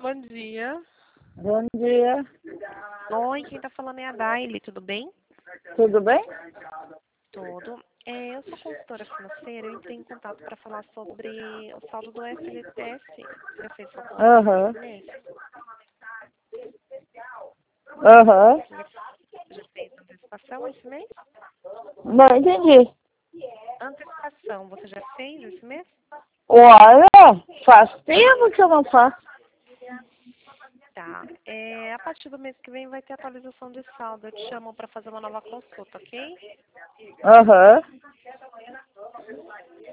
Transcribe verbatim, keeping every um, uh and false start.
Bom dia. Bom dia. Oi, quem tá falando é a Daile, tudo bem? Tudo bem? Tudo. É, eu sou consultora financeira, eu entrei em contato para falar sobre o saldo do F G T S. Você já fez sua conta Aham. esse mês? Aham. Você já, já fez antecipação esse mês? Não entendi. Antecipação, você já fez esse mês? Olha, faz tempo que eu não faço. Tá. É, a partir do mês que vem vai ter atualização de saldo. Eu te chamo para fazer uma nova consulta, ok? Aham.